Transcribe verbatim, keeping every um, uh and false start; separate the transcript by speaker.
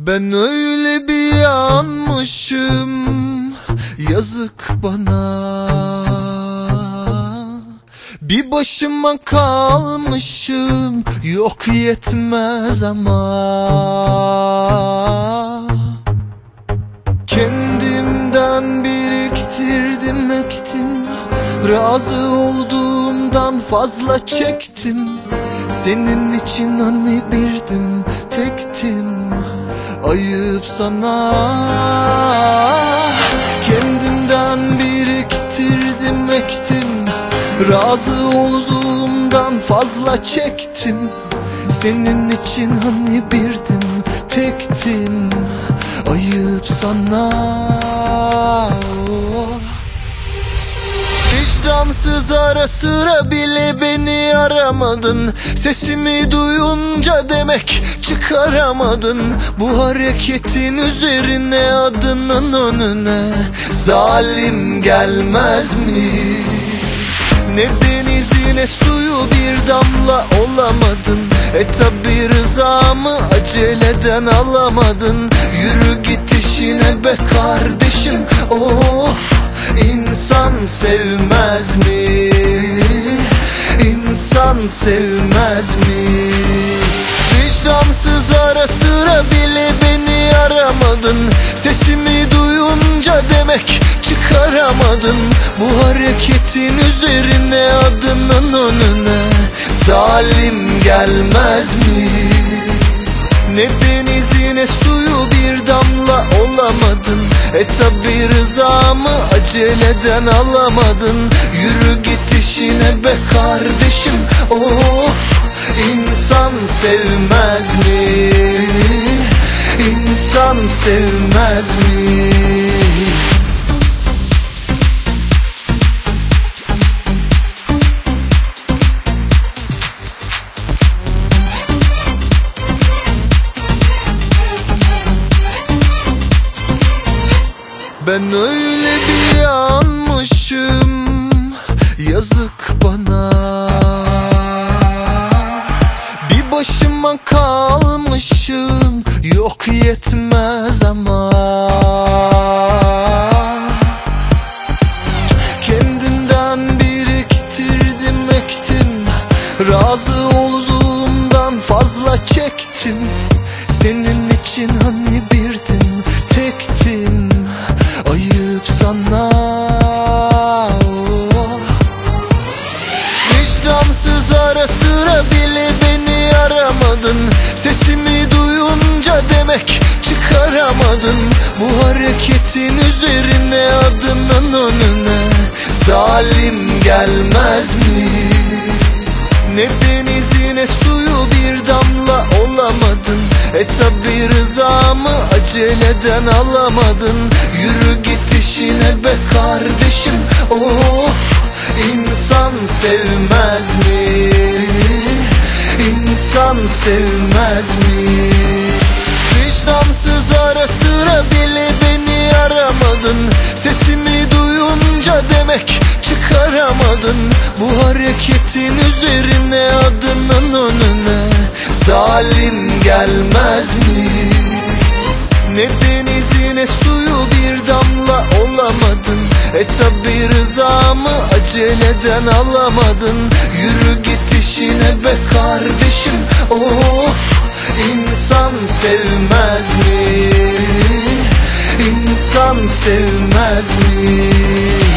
Speaker 1: Ben öyle bir yanmışım, yazık bana. Bir başıma kalmışım, yok yetmez ama. Kendimden biriktirdim, ektim, razı olduğumdan fazla çektim. Senin için hani birdim, tektim, ayıp sana. Kendimden biriktirdim, ektim, razı olduğumdan fazla çektim. Senin için hani birdim, tektim, ayıp sana. Vicdansız, ara sıra bile beni aramadın. Sesimi duyunca demek çıkaramadın. Bu hareketin üzerine, adının önüne zalim gelmez mi? Ne denizi ne suyu bir damla olamadın. E tabi rızamı aceleden alamadın. Yürü git işine be kardeşim, of. İnsan sevmez mi? İnsan sevmez mi? Vicdansız, ara sıra bile beni aramadın. Sesimi duyunca demek çıkaramadın. Bu hareketin üzerine, adının önüne zalim gelmez mi? Ne denizi ne suyu bir damla olamadın. E tabi rızamı aceleden alamadın. Yürü git işine be kardeşim, of. İnsan sevmez mi? İnsan sevmez mi? Ben öyle bir yanmışım, yazık bana. Bir başıma kalmışım, yok yetmez ama. Kendimden biriktirdim, ektim, razı olduğumdan fazla çektim. Senin için hani birdim, tektim, ayıp sana. Vicdansız, ara sıra bile beni aramadın. Sesimi duyunca demek çıkaramadın. Bu hareketin üzerine, adının önüne zalim gelmez mi? Ne denizi ne suyu bir damla olamadın. E tabi rızamı aceleden alamadın. Yürü git işine be kardeşim, of. İnsan sevmez mi? İnsan sevmez mi? Vicdansız, ara sıra bile beni aramadın. Sesimi duyunca demek çıkaramadın. Bu hareketin üzerine, adının önüne zalim gelmez mi? Ne denizi ne suyu bir damla olamadın. E tabi rızamı aceleden alamadın. Yürü git işine be kardeşim, of. İnsan sevmez mi? İnsan sevmez mi?